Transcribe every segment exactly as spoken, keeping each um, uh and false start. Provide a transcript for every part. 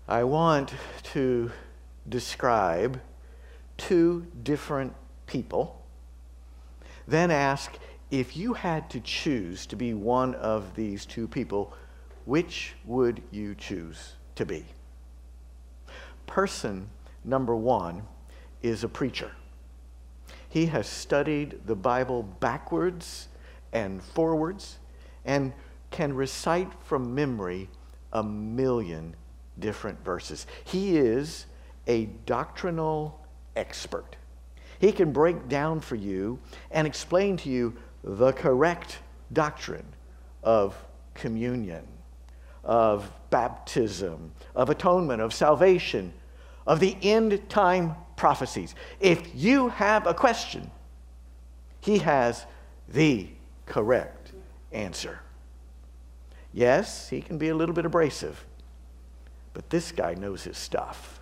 I want to describe two different people, then ask, if you had to choose to be one of these two people, which would you choose to be? Person number one is a preacher. He has studied the Bible backwards and forwards and can recite from memory a million different verses. He is a doctrinal expert. He can break down for you and explain to you the correct doctrine of communion, of baptism, of atonement, of salvation, of the end time prophecies. If you have a question, he has the correct answer. Yes, he can be a little bit abrasive, but this guy knows his stuff.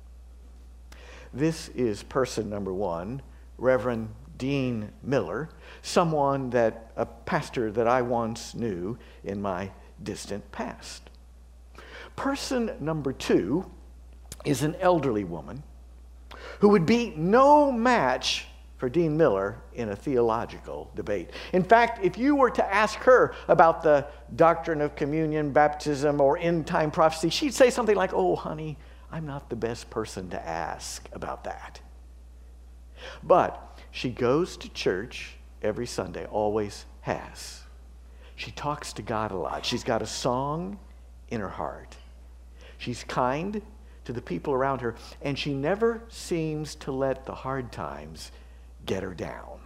This is person number one, Reverend Dean Miller, someone that, a pastor that I once knew in my distant past. Person number two is an elderly woman who would be no match for Dean Miller in a theological debate. In fact, if you were to ask her about the doctrine of communion, baptism, or end-time prophecy, she'd say something like, "Oh, honey, I'm not the best person to ask about that." But she goes to church every Sunday, always has. She talks to God a lot. She's got a song in her heart. She's kind to the people around her, and she never seems to let the hard times get her down.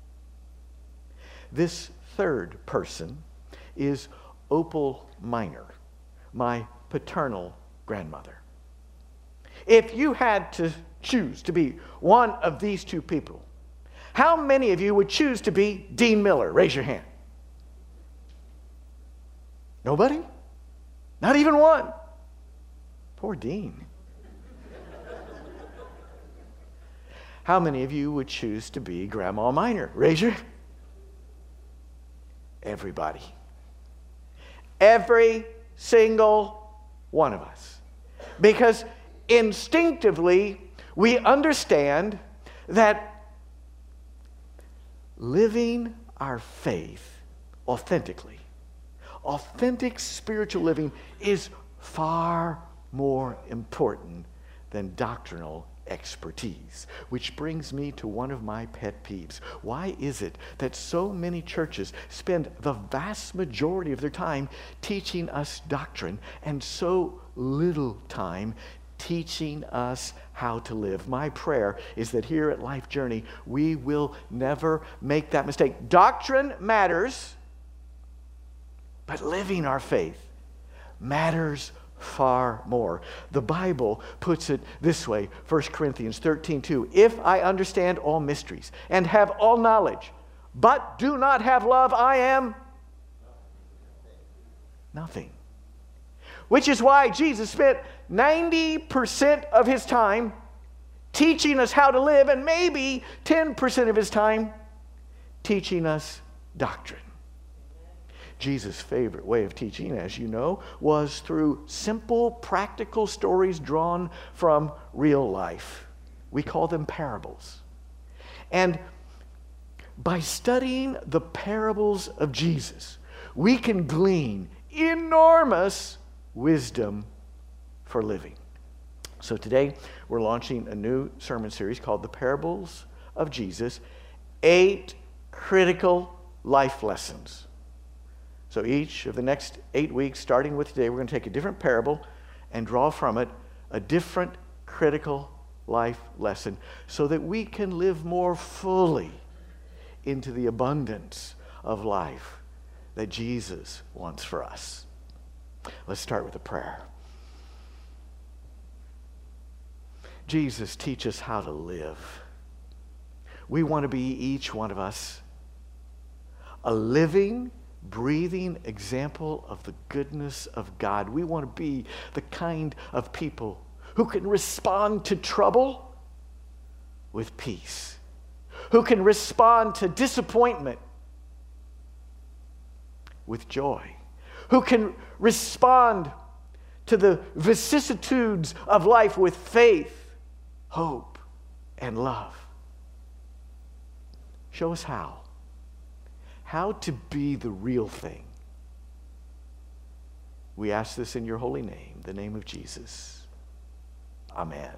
This third person is Opal Minor, my paternal grandmother. If you had to choose to be one of these two people, how many of you would choose to be Dean Miller? Raise your hand. Nobody? Not even one? Poor Dean. How many of you would choose to be Grandma Minor? Raise your... Everybody. Every single one of us. Because instinctively, we understand that living our faith authentically, authentic spiritual living is far more important than doctrinal expertise. Which brings me to one of my pet peeves. Why is it that so many churches spend the vast majority of their time teaching us doctrine and so little time teaching us how to live? My prayer is that here at Life Journey, we will never make that mistake. Doctrine matters, but living our faith matters far more. The Bible puts it this way, First Corinthians thirteen two. If I understand all mysteries and have all knowledge, but do not have love, I am nothing. Which is why Jesus spent ninety percent of his time teaching us how to live, and maybe ten percent of his time teaching us doctrine. Jesus' favorite way of teaching, as you know, was through simple, practical stories drawn from real life. We call them parables. And by studying the parables of Jesus, we can glean enormous wisdom for living. So today, we're launching a new sermon series called The Parables of Jesus, Eight Critical Life Lessons. So each of the next eight weeks, starting with today, we're going to take a different parable and draw from it a different critical life lesson so that we can live more fully into the abundance of life that Jesus wants for us. Let's start with a prayer. Jesus, teach us how to live. We want to be, each one of us, a living, breathing example of the goodness of God. We want to be the kind of people who can respond to trouble with peace, who can respond to disappointment with joy, who can respond to the vicissitudes of life with faith, hope, and love. Show us how. How to be the real thing. We ask this in your holy name, the name of Jesus. Amen.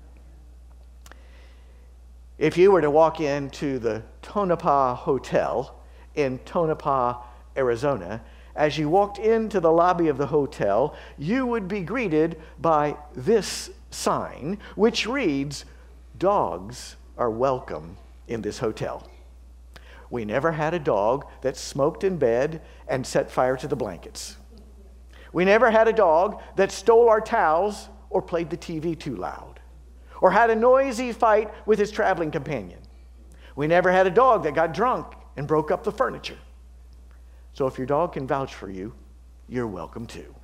If you were to walk into the Tonopah Hotel in Tonopah, Arizona, as you walked into the lobby of the hotel, you would be greeted by this sign, which reads, "Dogs are welcome in this hotel." We never had a dog that smoked in bed and set fire to the blankets. We never had a dog that stole our towels or played the T V too loud, or had a noisy fight with his traveling companion. We never had a dog that got drunk and broke up the furniture. So if your dog can vouch for you, you're welcome too.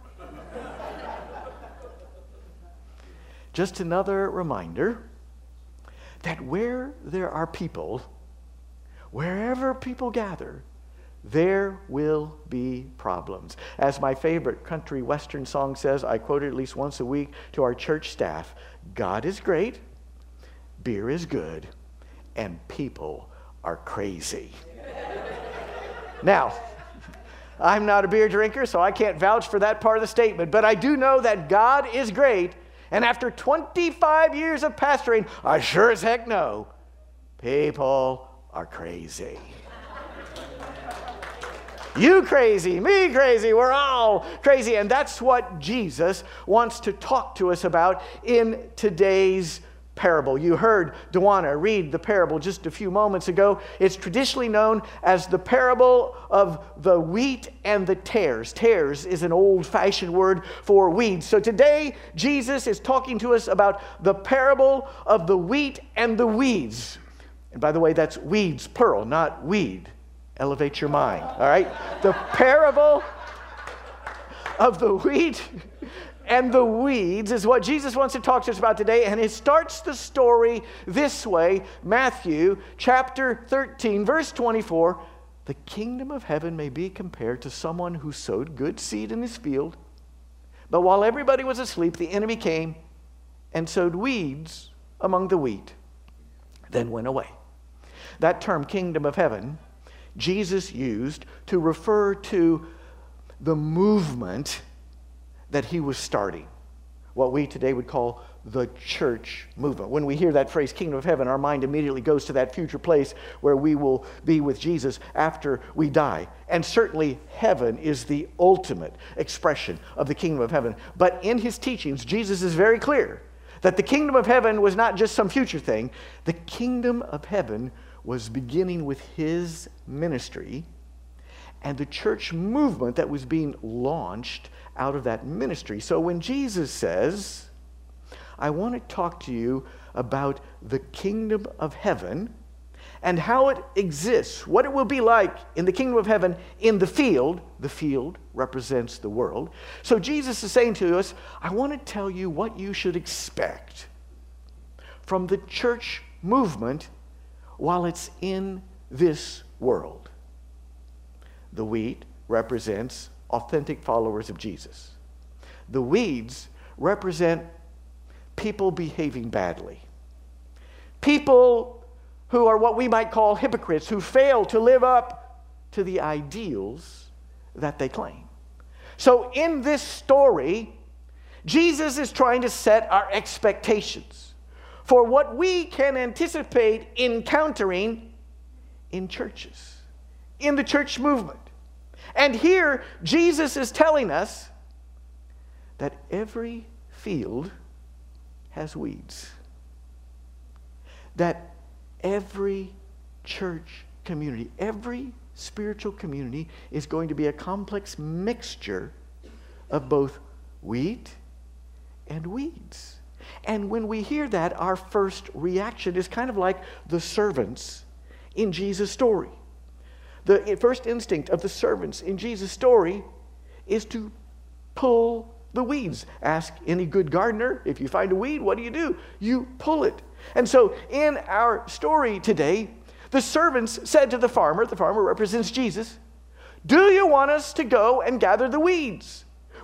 Just another reminder that where there are people, wherever people gather, there will be problems. As my favorite country western song says, I quote it at least once a week to our church staff, God is great, beer is good, and people are crazy. Now, I'm not a beer drinker, so I can't vouch for that part of the statement, but I do know that God is great, and after twenty-five years of pastoring, I sure as heck know people are crazy. You crazy, me crazy, we're all crazy. And that's what Jesus wants to talk to us about in today's parable. You heard Dewana read the parable just a few moments ago. It's traditionally known as the parable of the wheat and the tares. Tares is an old-fashioned word for weeds. So today, Jesus is talking to us about the parable of the wheat and the weeds. And by the way, that's weeds, plural, not weed. Elevate your mind, all right? The parable of the wheat and the weeds is what Jesus wants to talk to us about today, and it starts the story this way. Matthew chapter thirteen, verse twenty-four, the kingdom of heaven may be compared to someone who sowed good seed in his field, but while everybody was asleep, the enemy came and sowed weeds among the wheat, then went away. That term, kingdom of heaven, Jesus used to refer to the movement that he was starting, what we today would call the church movement. When we hear that phrase, kingdom of heaven, our mind immediately goes to that future place where we will be with Jesus after we die. And certainly heaven is the ultimate expression of the kingdom of heaven. But in his teachings, Jesus is very clear that the kingdom of heaven was not just some future thing. The kingdom of heaven was beginning with his ministry and the church movement that was being launched out of that ministry. So when Jesus says, I want to talk to you about the kingdom of heaven and how it exists, what it will be like in the kingdom of heaven in the field. The field represents the world. So Jesus is saying to us, I want to tell you what you should expect from the church movement while it's in this world. The wheat represents authentic followers of Jesus. The weeds represent people behaving badly. People who are what we might call hypocrites, who fail to live up to the ideals that they claim. So in this story, Jesus is trying to set our expectations for what we can anticipate encountering in churches, in the church movement. And here, Jesus is telling us that every field has weeds. That every church community, every spiritual community is going to be a complex mixture of both wheat and weeds. And when we hear that, our first reaction is kind of like the servants in Jesus' story. The first instinct of the servants in Jesus' story is to pull the weeds. Ask any good gardener, if you find a weed, what do you do? You pull it. And so in our story today, the servants said to the farmer, the farmer represents Jesus, do you want us to go and gather the weeds?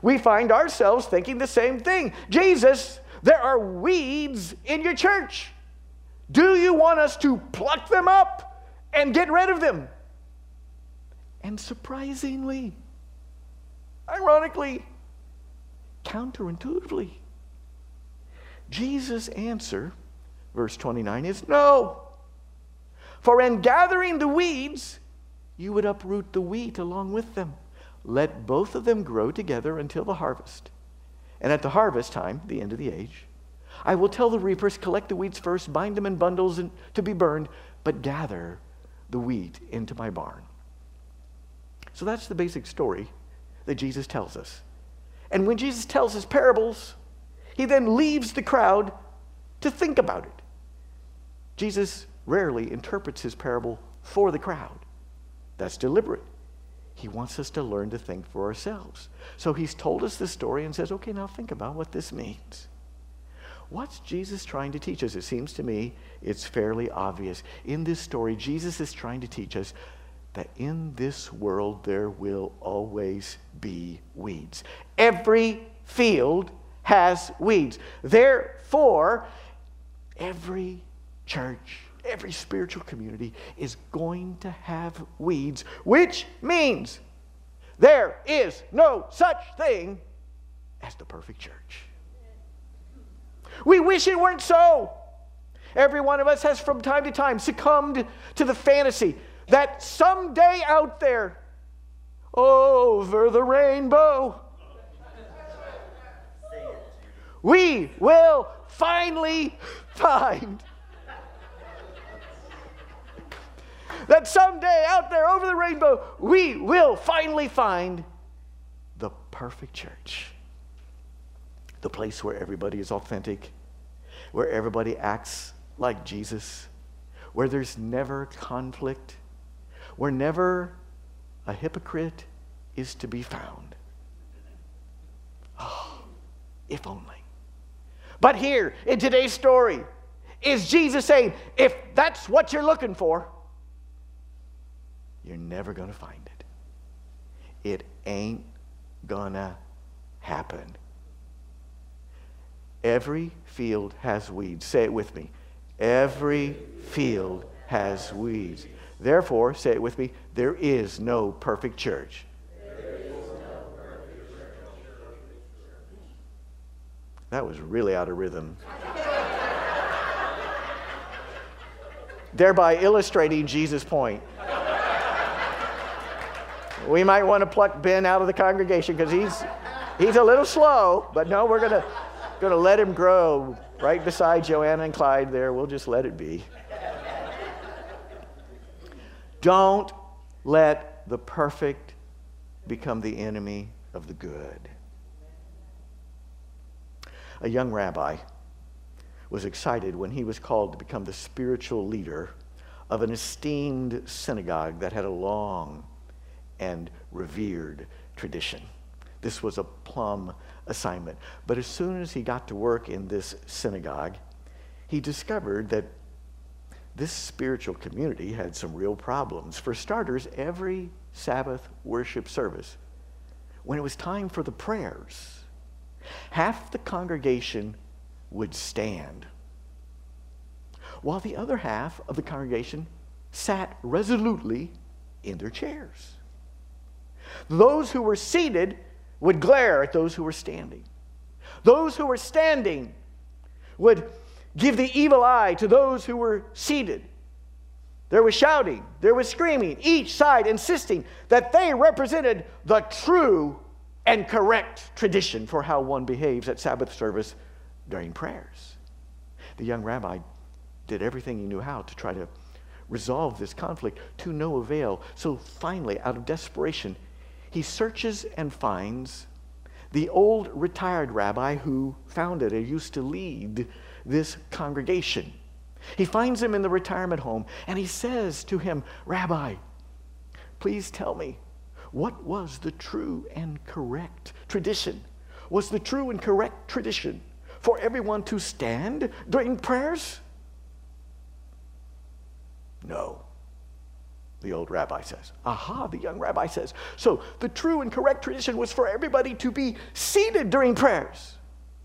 we find ourselves thinking the same thing. Jesus, there are weeds in your church. Do you want us to pluck them up and get rid of them? And surprisingly, ironically, counterintuitively, Jesus' answer, verse twenty-nine, is no. For in gathering the weeds, you would uproot the wheat along with them. Let both of them grow together until the harvest. And at the harvest time, the end of the age, I will tell the reapers, collect the weeds first, bind them in bundles and to be burned, but gather the wheat into my barn. So that's the basic story that Jesus tells us. And when Jesus tells his parables, he then leaves the crowd to think about it. Jesus rarely interprets his parable for the crowd. That's deliberate. He wants us to learn to think for ourselves. So he's told us this story and says, okay, now think about what this means. What's Jesus trying to teach us? It seems to me it's fairly obvious. In this story, Jesus is trying to teach us that in this world there will always be weeds. Every field has weeds. Therefore, every church, every spiritual community is going to have weeds, which means there is no such thing as the perfect church. We wish it weren't so. Every one of us has from time to time succumbed to the fantasy that someday out there, over the rainbow, we will finally find that someday out there over the rainbow, we will finally find the perfect church. The place where everybody is authentic, where everybody acts like Jesus, where there's never conflict, where never a hypocrite is to be found. Oh, if only. But here in today's story is Jesus saying, if that's what you're looking for, you're never going to find it. It ain't gonna happen. Every field has weeds. Say it with me. Every field has weeds. Therefore, say it with me, there is no perfect church. There is no perfect church. That was really out of rhythm. Thereby illustrating Jesus' point. We might want to pluck Ben out of the congregation because he's he's a little slow, but no, we're gonna gonna let him grow right beside Joanna and Clyde there. We'll just let it be. Don't let the perfect become the enemy of the good. A young rabbi was excited when he was called to become the spiritual leader of an esteemed synagogue that had a long and revered tradition. This was a plum assignment. But as soon as he got to work in this synagogue, he discovered that this spiritual community had some real problems. For starters, every Sabbath worship service, when it was time for the prayers, half the congregation would stand, while the other half of the congregation sat resolutely in their chairs. Those who were seated would glare at those who were standing. Those who were standing would give the evil eye to those who were seated. There was shouting, there was screaming, each side insisting that they represented the true and correct tradition for how one behaves at Sabbath service during prayers. The young rabbi did everything he knew how to try to resolve this conflict, to no avail. So finally, out of desperation, he searches and finds the old retired rabbi who founded or used to lead this congregation. He finds him in the retirement home and he says to him, "Rabbi, please tell me, what was the true and correct tradition? Was the true and correct tradition for everyone to stand during prayers?" "No," the old rabbi says. Aha, the young rabbi says. So the true and correct tradition was for everybody to be seated during prayers.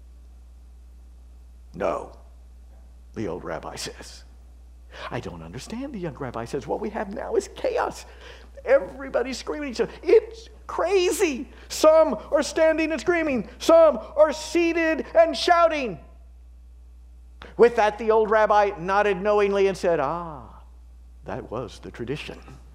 No, the old rabbi says. I don't understand, the young rabbi says. What we have now is chaos. Everybody's screaming at each other. It's crazy. Some are standing and screaming. Some are seated and shouting. With that, the old rabbi nodded knowingly and said, ah, that was the tradition.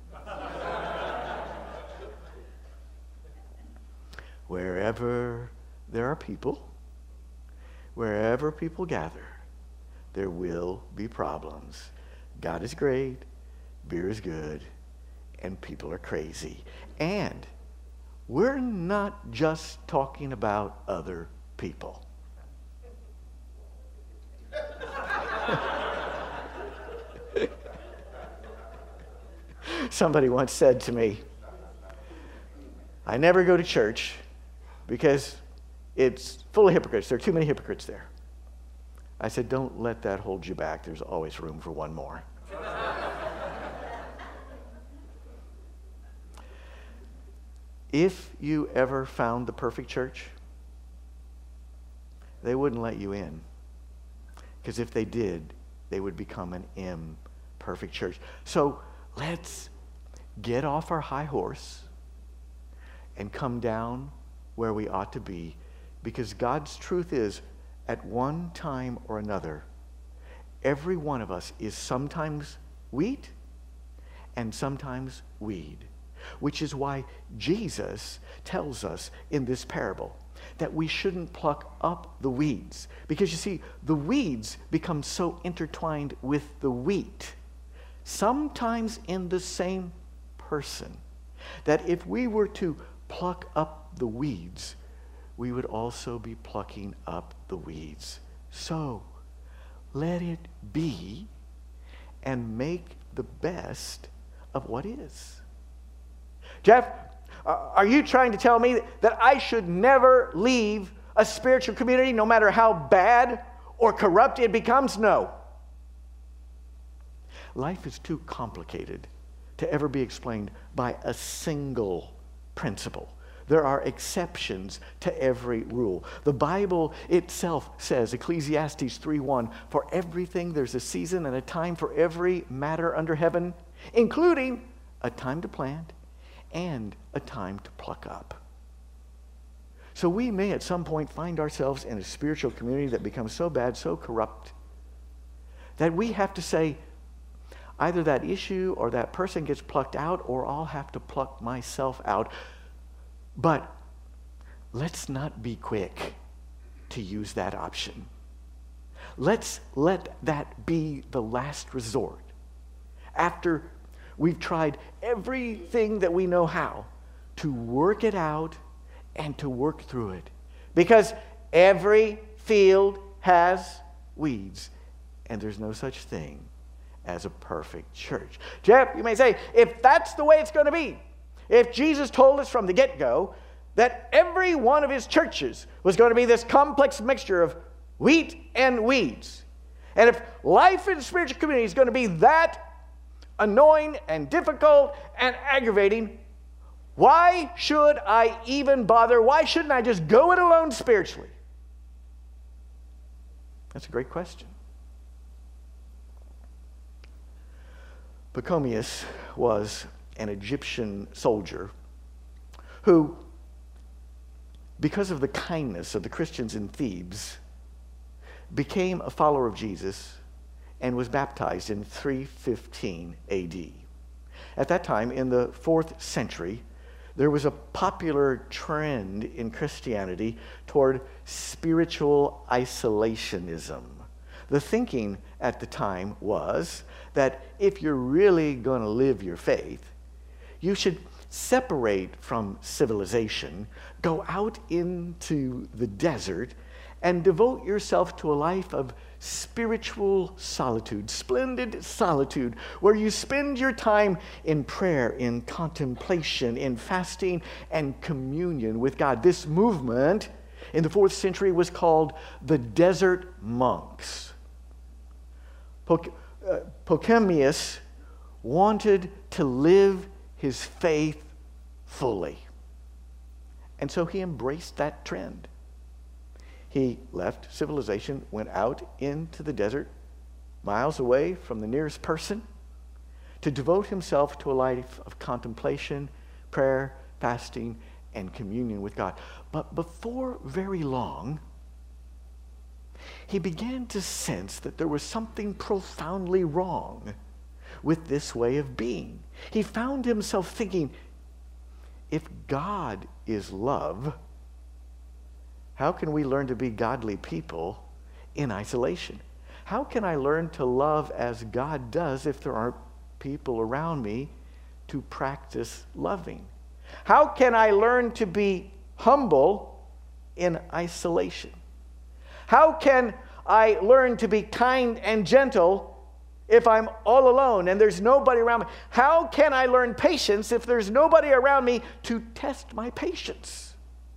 Wherever there are people, wherever people gather, there will be problems. God is great, beer is good, and people are crazy. And we're not just talking about other people. Somebody once said to me, I never go to church because it's full of hypocrites. There are too many hypocrites there. I said, don't let that hold you back. There's always room for one more. If you ever found the perfect church, they wouldn't let you in. Because if they did, they would become an imperfect church. So let's get off our high horse and come down where we ought to be. Because God's truth is, at one time or another, every one of us is sometimes wheat and sometimes weed. Which is why Jesus tells us in this parable that we shouldn't pluck up the weeds. Because you see, the weeds become so intertwined with the wheat, sometimes in the same person, that if we were to pluck up the weeds, we would also be plucking up the weeds. So, let it be and make the best of what is. Jeff, are you trying to tell me that I should never leave a spiritual community no matter how bad or corrupt it becomes? No. Life is too complicated to ever be explained by a single principle. There are exceptions to every rule. The Bible itself says, Ecclesiastes three one, for everything there's a season and a time for every matter under heaven, including a time to plant and a time to pluck up. So we may at some point find ourselves in a spiritual community that becomes so bad, so corrupt, that we have to say, either that issue or that person gets plucked out, or I'll have to pluck myself out. But let's not be quick to use that option. Let's let that be the last resort. After we've tried everything that we know how to work it out and to work through it. Because every field has weeds, and there's no such thing as a perfect church. Jeff, you may say, if that's the way it's going to be, if Jesus told us from the get-go that every one of his churches was going to be this complex mixture of wheat and weeds, and if life in the spiritual community is going to be that annoying and difficult and aggravating, why should I even bother? Why shouldn't I just go it alone spiritually? That's a great question. Pachomius was an Egyptian soldier who, because of the kindness of the Christians in Thebes, became a follower of Jesus and was baptized in three fifteen A D. At that time, in the fourth century, there was a popular trend in Christianity toward spiritual isolationism. The thinking at the time was that if you're really going to live your faith, you should separate from civilization, go out into the desert, and devote yourself to a life of spiritual solitude, splendid solitude, where you spend your time in prayer, in contemplation, in fasting, and communion with God. This movement in the fourth century was called the Desert Monks. Pachomius wanted to live his faith fully. And so he embraced that trend. He left civilization, went out into the desert, miles away from the nearest person, to devote himself to a life of contemplation, prayer, fasting, and communion with God. But before very long, he began to sense that there was something profoundly wrong with this way of being. He found himself thinking, if God is love, how can we learn to be godly people in isolation? How can I learn to love as God does if there aren't people around me to practice loving? How can I learn to be humble in isolation? How can I learn to be kind and gentle if I'm all alone and there's nobody around me? How can I learn patience if there's nobody around me to test my patience?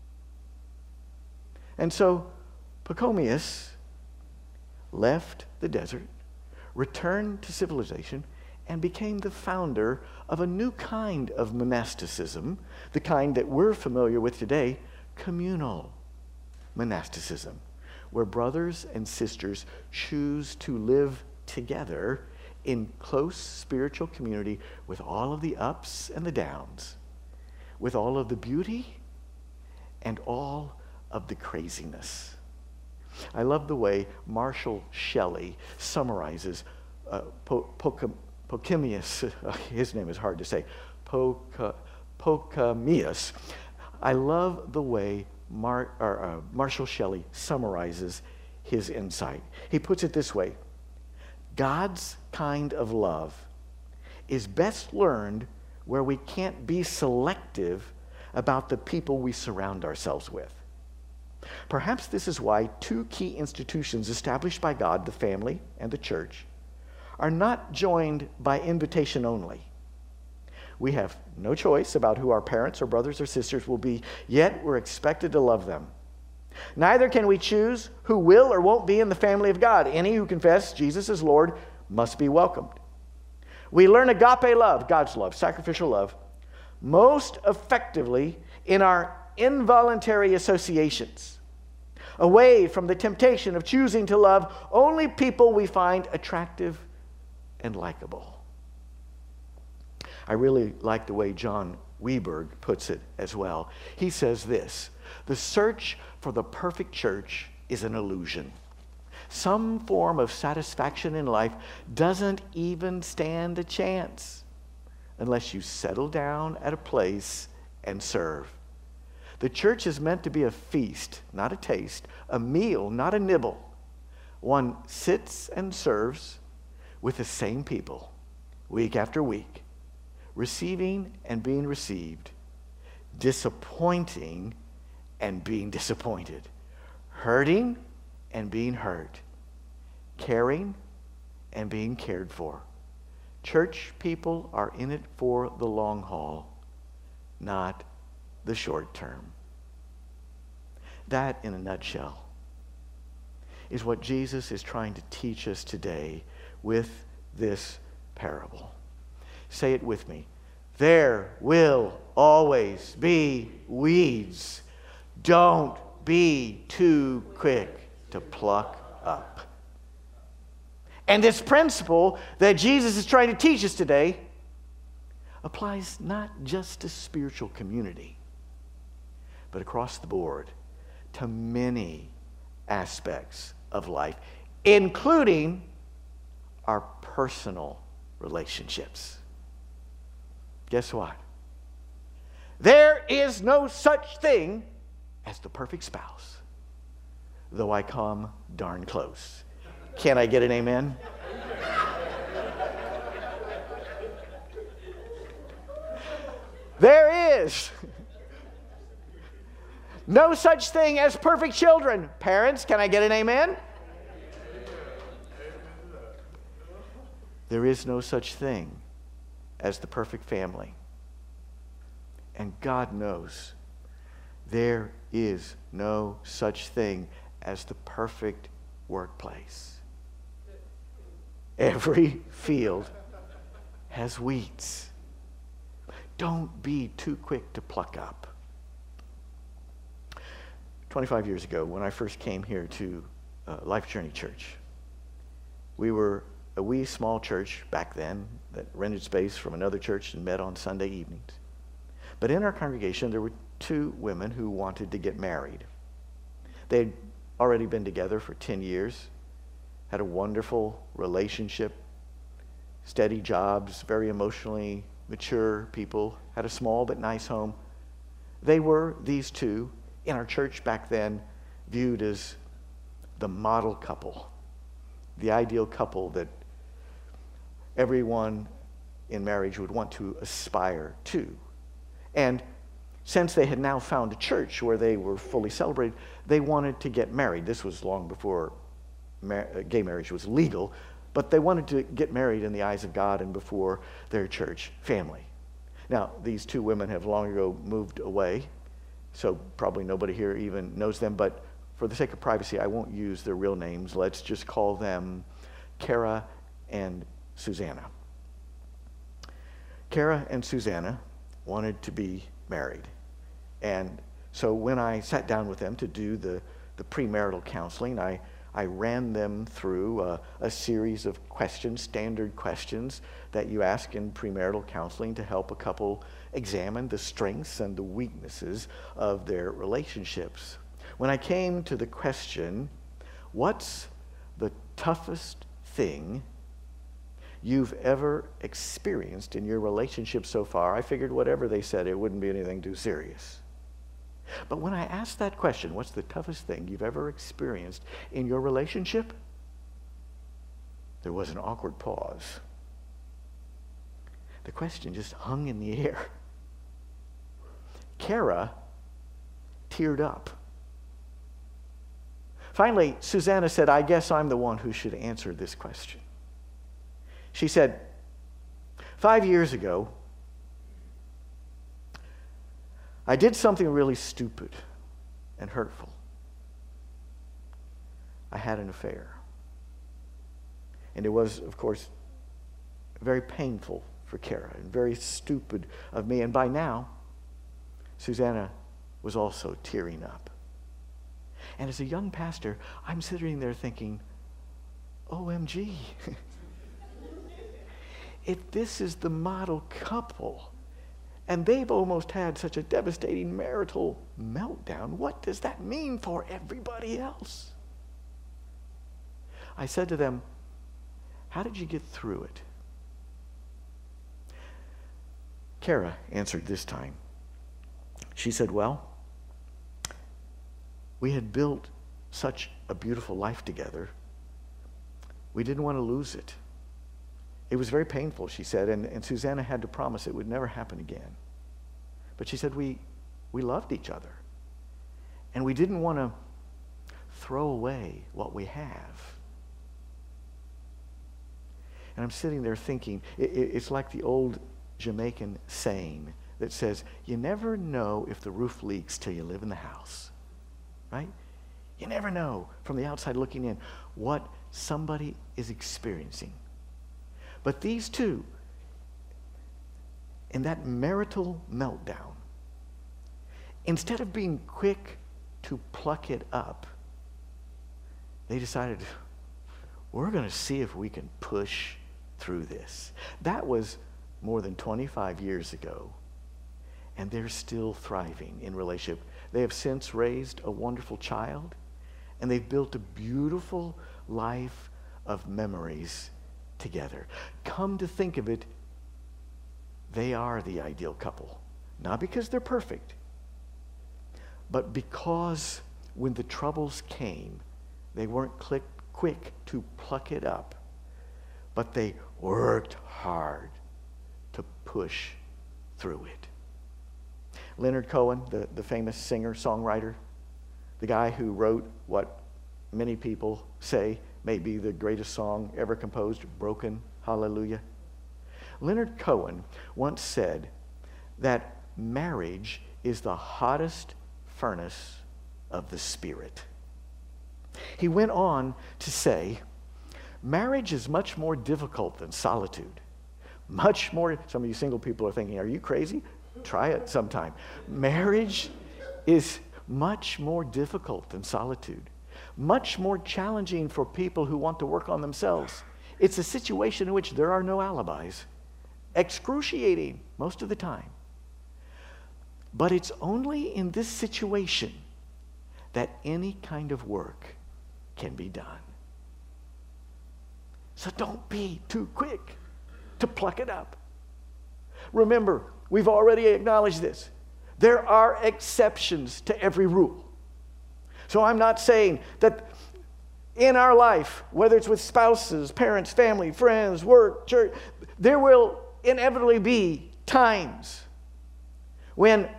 And so Pachomius left the desert, returned to civilization, and became the founder of a new kind of monasticism, the kind that we're familiar with today, communal monasticism, where brothers and sisters choose to live together in close spiritual community with all of the ups and the downs, with all of the beauty and all of the craziness. I love the way Marshall Shelley summarizes uh, po- po- Pachomius. His name is hard to say. Pachomius. I love the way Mar- or, uh, Marshall Shelley summarizes his insight. He puts it this way: God's kind of love is best learned where we can't be selective about the people we surround ourselves with. Perhaps this is why two key institutions established by God, the family and the church, are not joined by invitation only. We have no choice about who our parents or brothers or sisters will be, yet we're expected to love them. Neither can we choose who will or won't be in the family of God. Any who confess Jesus as Lord must be welcomed. We learn agape love, God's love, sacrificial love, most effectively in our involuntary associations, away from the temptation of choosing to love only people we find attractive and likable. I really like the way John Weberg puts it as well. He says this: the search for the perfect church is an illusion. Some form of satisfaction in life doesn't even stand a chance unless you settle down at a place and serve. The church is meant to be a feast, not a taste, a meal, not a nibble. One sits and serves with the same people week after week, receiving and being received, disappointing and being disappointed, hurting and being hurt, caring and being cared for. Church people are in it for the long haul, not the short term. That, in a nutshell, is what Jesus is trying to teach us today with this parable. Say it with me. There will always be weeds. Don't be too quick to pluck up. And this principle that Jesus is trying to teach us today applies not just to spiritual community, but across the board to many aspects of life, including our personal relationships. Guess what? There is no such thing as the perfect spouse, though I come darn close. Can I get an amen? There is no such thing as perfect children. Parents, can I get an amen? There is no such thing as the perfect family. And God knows there is no such thing as the perfect workplace. Every field as weeds. Don't be too quick to pluck up. twenty-five years ago, when I first came here to uh, Life Journey Church, we were a wee small church back then that rented space from another church and met on Sunday evenings. But in our congregation, there were two women who wanted to get married. They'd already been together for ten years, had a wonderful relationship, steady jobs, very emotionally mature people, had a small but nice home. They were, these two, in our church back then, viewed as the model couple, the ideal couple that everyone in marriage would want to aspire to. And since they had now found a church where they were fully celebrated, they wanted to get married. This was long before mar- gay marriage was legal, but they wanted to get married in the eyes of God and before their church family. Now, these two women have long ago moved away, so probably nobody here even knows them, but for the sake of privacy, I won't use their real names. Let's just call them Kara and Susanna. Kara and Susanna wanted to be married. And so when I sat down with them to do the, the premarital counseling, I, I ran them through a, a series of questions, standard questions that you ask in premarital counseling to help a couple examine the strengths and the weaknesses of their relationships. When I came to the question, what's the toughest thing you've ever experienced in your relationship so far, I figured whatever they said, it wouldn't be anything too serious. But when I asked that question, what's the toughest thing you've ever experienced in your relationship? There was an awkward pause. The question just hung in the air. Kara teared up. Finally, Susanna said, I guess I'm the one who should answer this question. She said, five years ago, I did something really stupid and hurtful. I had an affair. And it was, of course, very painful for Kara and very stupid of me. And by now, Susanna was also tearing up. And as a young pastor, I'm sitting there thinking, O M G, if this is the model couple, and they've almost had such a devastating marital meltdown, what does that mean for everybody else? I said to them, how did you get through it? Kara answered this time. She said, well, we had built such a beautiful life together. We didn't want to lose it. It was very painful, she said, and, and Susanna had to promise it would never happen again. But she said we, we loved each other, and we didn't want to throw away what we have. And I'm sitting there thinking, it, it, it's like the old Jamaican saying that says, you never know if the roof leaks till you live in the house, right? You never know from the outside looking in what somebody is experiencing. But these two, in that marital meltdown, instead of being quick to pluck it up, they decided, we're going to see if we can push through this. That was more than twenty-five years ago, and they're still thriving in relationship. They have since raised a wonderful child, and they've built a beautiful life of memories together. Come to think of it, they are the ideal couple. Not because they're perfect, but because when the troubles came, they weren't click, quick to pluck it up, but they worked hard to push through it. Leonard Cohen, the, the famous singer, songwriter, the guy who wrote what many people say may be the greatest song ever composed, Broken Hallelujah. Leonard Cohen once said that marriage is the hottest furnace of the Spirit. He went on to say, marriage is much more difficult than solitude, much more, some of you single people are thinking, are you crazy? Try it sometime. Marriage is much more difficult than solitude, much more challenging for people who want to work on themselves. It's a situation in which there are no alibis. Excruciating most of the time. But it's only in this situation that any kind of work can be done. So don't be too quick to pluck it up. Remember, we've already acknowledged this. There are exceptions to every rule. So I'm not saying that in our life, whether it's with spouses, parents, family, friends, work, church, there will inevitably be times when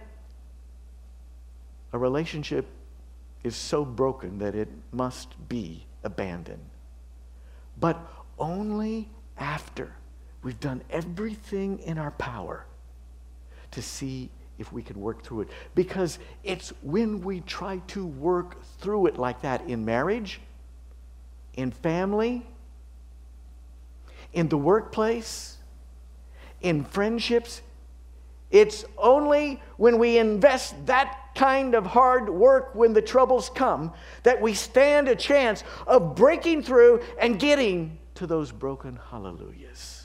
a relationship is so broken that it must be abandoned. But only after we've done everything in our power to see if we can work through it. Because it's when we try to work through it like that in marriage, in family, in the workplace, in friendships, it's only when we invest that kind of hard work when the troubles come that we stand a chance of breaking through and getting to those broken hallelujahs.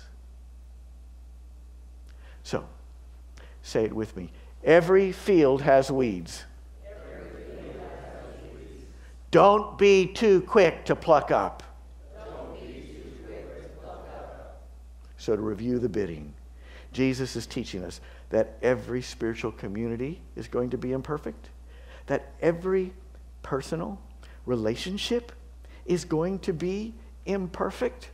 So, say it with me. Every field has weeds. Every field has weeds. Don't be too quick to pluck up. Don't be too quick to pluck up. So to review the bidding, Jesus is teaching us that every spiritual community is going to be imperfect, that every personal relationship is going to be imperfect.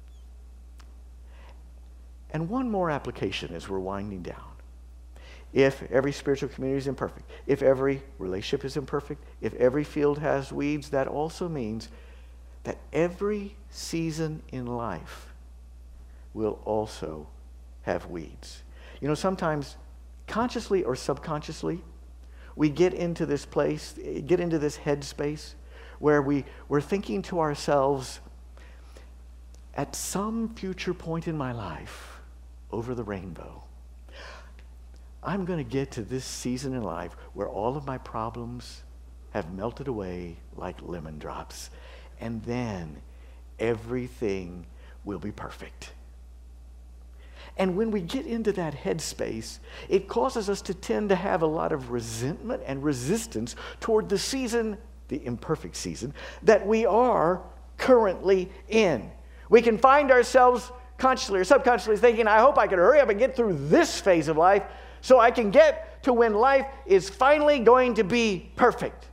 And one more application as we're winding down. If every spiritual community is imperfect, if every relationship is imperfect, if every field has weeds, that also means that every season in life will also have weeds. You know, sometimes, consciously or subconsciously, we get into this place, get into this headspace where we, we're thinking to ourselves, at some future point in my life, over the rainbow, I'm going to get to this season in life where all of my problems have melted away like lemon drops, and then everything will be perfect. And when we get into that headspace, it causes us to tend to have a lot of resentment and resistance toward the season, the imperfect season, that we are currently in. We can find ourselves consciously or subconsciously thinking, I hope I can hurry up and get through this phase of life so I can get to when life is finally going to be perfect.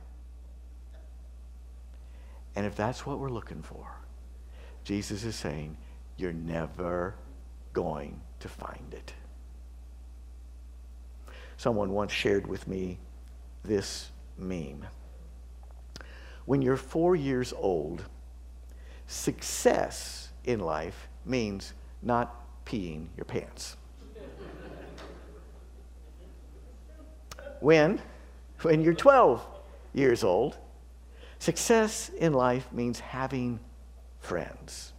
And if that's what we're looking for, Jesus is saying, you're never going to find it. Someone once shared with me this meme. When you're four years old, success in life means not peeing your pants. When, when you're twelve years old, success in life means having friends.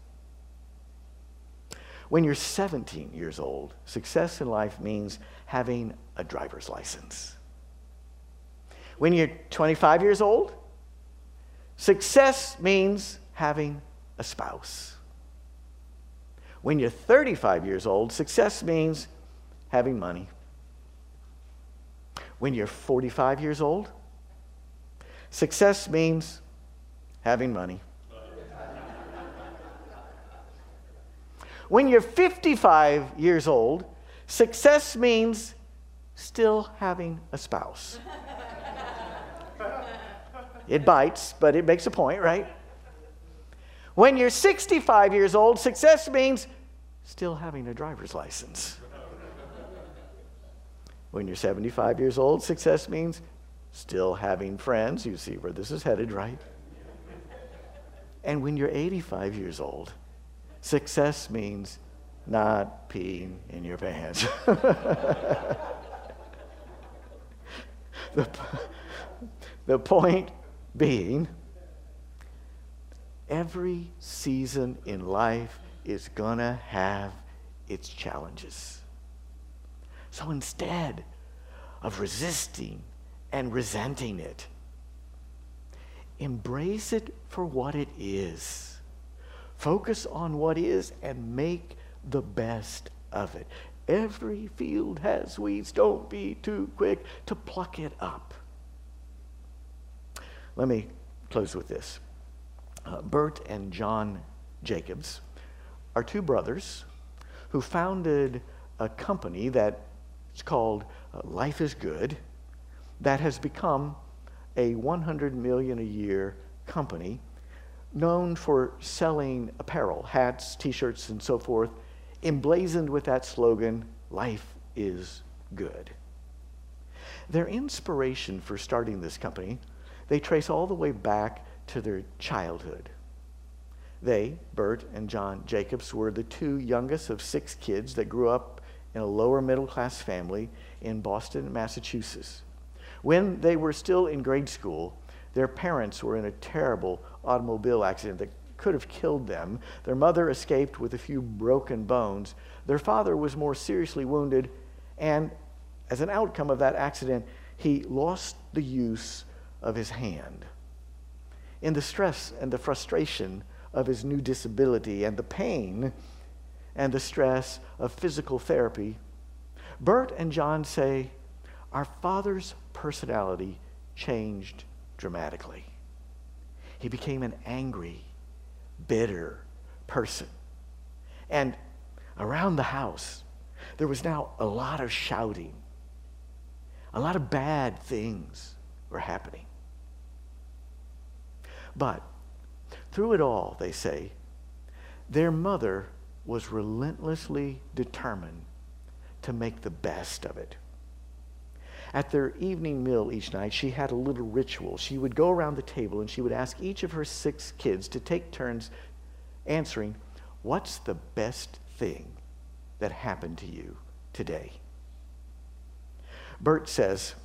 When you're seventeen years old, success in life means having a driver's license. When you're twenty-five years old, success means having a spouse. When you're thirty-five years old, success means having money. When you're forty-five years old, success means having money. When you're fifty-five years old, success means still having a spouse. It bites, but it makes a point, right? When you're sixty-five years old, success means still having a driver's license. When you're seventy-five years old, success means still having friends. You see where this is headed, right? And when you're eighty-five years old, success means not peeing in your pants. the, the point being, every season in life is gonna have its challenges. So instead of resisting and resenting it, embrace it for what it is. Focus on what is and make the best of it. Every field has weeds. Don't be too quick to pluck it up. Let me close with this. Uh, Bert and John Jacobs are two brothers who founded a company that is called uh, Life is Good, that has become a one hundred million dollars a year company known for selling apparel, hats, t-shirts, and so forth, emblazoned with that slogan, life is good. Their inspiration for starting this company, they trace all the way back to their childhood. They, Bert and John Jacobs, were the two youngest of six kids that grew up in a lower middle class family in Boston, Massachusetts. When they were still in grade school, their parents were in a terrible automobile accident that could have killed them. Their mother escaped with a few broken bones. Their father was more seriously wounded, and as an outcome of that accident, he lost the use of his hand. In the stress and the frustration of his new disability and the pain and the stress of physical therapy, Bert and John say, our father's personality changed dramatically. He became an angry, bitter person. And around the house, there was now a lot of shouting. A lot of bad things were happening. But through it all, they say, their mother was relentlessly determined to make the best of it. At their evening meal each night, she had a little ritual. She would go around the table and she would ask each of her six kids to take turns answering, what's the best thing that happened to you today? Bert says,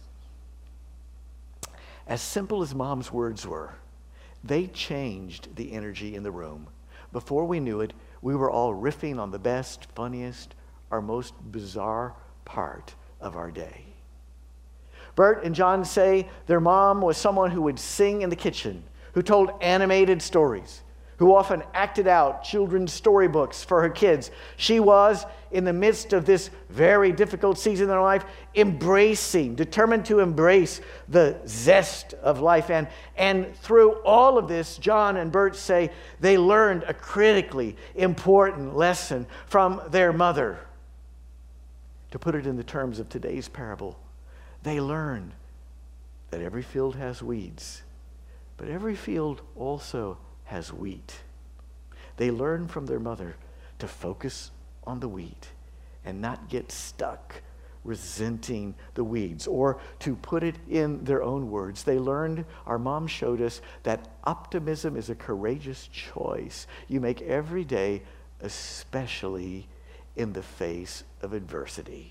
as simple as Mom's words were, they changed the energy in the room. Before we knew it, we were all riffing on the best, funniest, or most bizarre part of our day. Bert and John say their mom was someone who would sing in the kitchen, who told animated stories, who often acted out children's storybooks for her kids. She was, in the midst of this very difficult season in her life, embracing, determined to embrace the zest of life. And, and through all of this, John and Bert say they learned a critically important lesson from their mother. To put it in the terms of today's parable, they learned that every field has weeds, but every field also has wheat. They learned from their mother to focus on the wheat and not get stuck resenting the weeds. Or to put it in their own words, they learned, our mom showed us, that optimism is a courageous choice you make every day, especially in the face of adversity.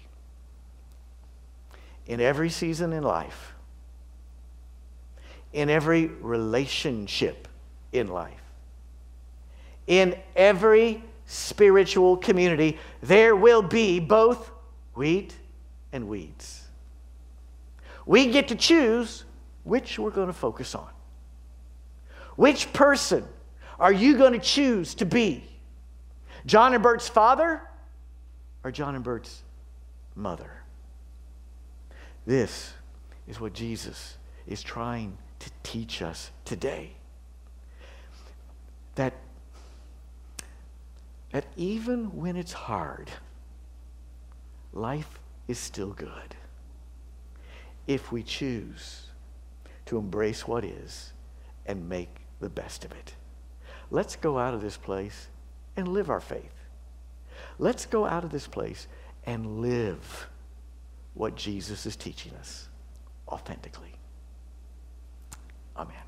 In every season in life, in every relationship in life, in every spiritual community, there will be both wheat and weeds. We get to choose which we're going to focus on. Which person are you going to choose to be? John and Bert's father or John and Bert's mother? This is what Jesus is trying to teach us today. That, that even when it's hard, life is still good if we choose to embrace what is and make the best of it. Let's go out of this place and live our faith. Let's go out of this place and live what Jesus is teaching us authentically. Amen.